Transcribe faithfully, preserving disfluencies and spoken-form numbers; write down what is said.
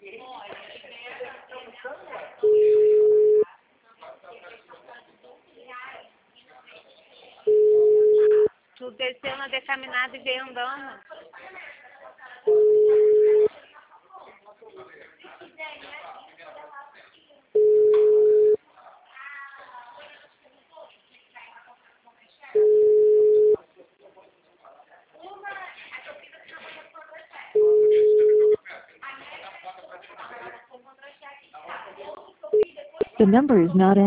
Tu desceu na decaminada e veio andando. The number is not